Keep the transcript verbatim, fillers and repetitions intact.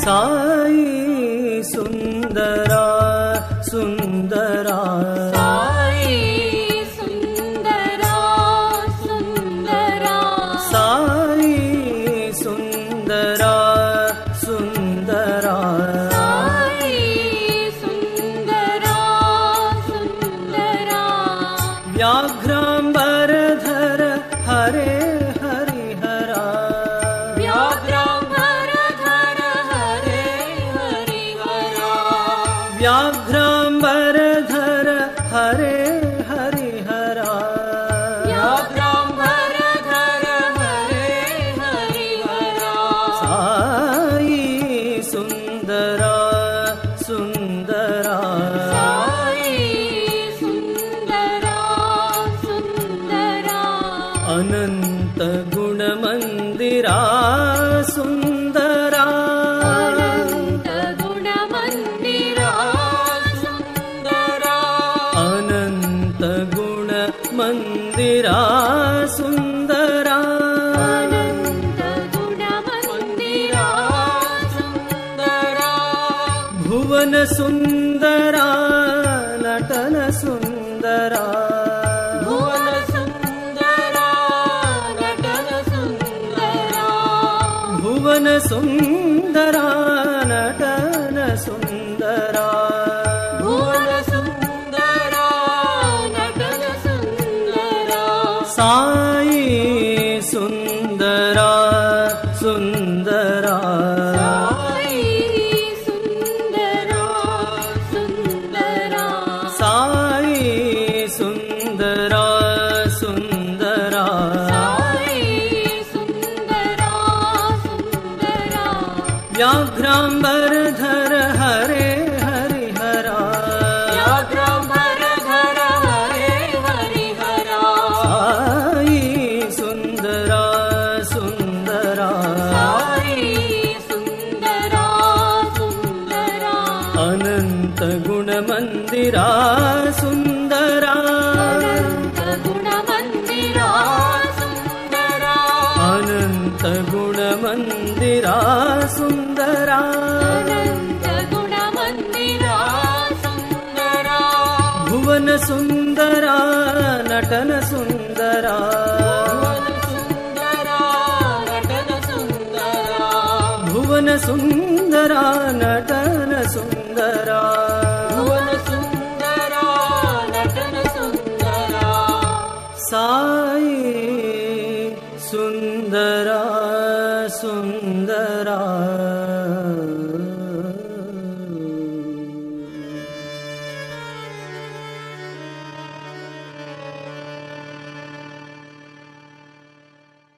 ಸಾಯಿ ಸುಂದರ ಸುಂದರ ಸಾಯಿ ಸುಂದರ ಸುಂದರ ಸಾಯಿ ಸುಂದರ ಸುಂದರ ಸಾಯಿ ಸುಂದರ ಸುಂದರ ವ್ಯಾಘ್ರಾಂಬರಧರ ಹರೇ ಹರಿಹರ ವ್ಯಾಘ್ರಾಂಬರಧರ ಹರೇ ಹರಿಹರ ವ್ಯಾಘ್ರಾಂಬರಧರ ಹರೇ ಹರಿಹರ ವ್ಯಾಘ್ರಾಂಬರಧರ ಹರೇ ಹರಿಹರ ಸಾಯಿ ಸುಂದರ ಸುಂದರ ಸಾಯಿ ಸುಂದರ ಸುಂದರ ಅನಂತ ಗುಣಮಂದಿರ ಸುಂದರ ಅನಂತ ಗುಣಮಂದಿರ ಸುಂದರ ಅನಂತ ಗುಣ ಮಂದಿರ ಸುಂದರ ಅನಂತ ಗುಣಮಂದಿರ ಸುಂದರ ಭುವನ ಸುಂದರ ನಟನ ಸುಂದರ ಭುವನ ಸುಂದರ ನಟನ ಸುಂದರ ಭುವನ ಸುಂದರ ನಟನ ಸುಂದರ ಭುವನ ಸುಂದರ ನಟನ ಸುಂದರ ಸಾಯಿ ಸುಂದರ ಸುಂದರ ಸಾಯಿ ಸುಂದರ ಸುಂದರ ಸಾಯಿ ಸುಂದರ ಸುಂದರ ಸಾಯಿ ಸುಂದರ ಸುಂದರ ವ್ಯಾಘ್ರಾಂಬರಧರ ಹರೇ ಹರಿಹರ ವ್ಯಾಘ್ರಾಂಬರಧರ ಹರೇ ಹರಿಹರ ಸಾಯಿ ಸುಂದರ ಸುಂದರ ಸಾಯಿ ಸುಂದರ ಸುಂದರ ಅನಂತ ಗುಣಮಂದಿರ ಸುಂದರ ಅನಂತ ಗುಣಮಂದಿರ ಸುಂದರ ಅನಂತ ಗುಣಮಂದಿರ ಸುಂದರ ಅನಂತ ಗುಣಮಂದಿರ ಸುಂದರ ಭುವನ ಸುಂದರ ನಟನ ಸುಂದರ ಭುವನ ಸುಂದರ ನಟನ ಸುಂದರ ಭುವನ ಸುಂದರ ನಟನ ಸುಂದರ ಭುವನ ಸುಂದರ ನಟನ ಸುಂದರ ಸಾಯಿ ಸುಂದರ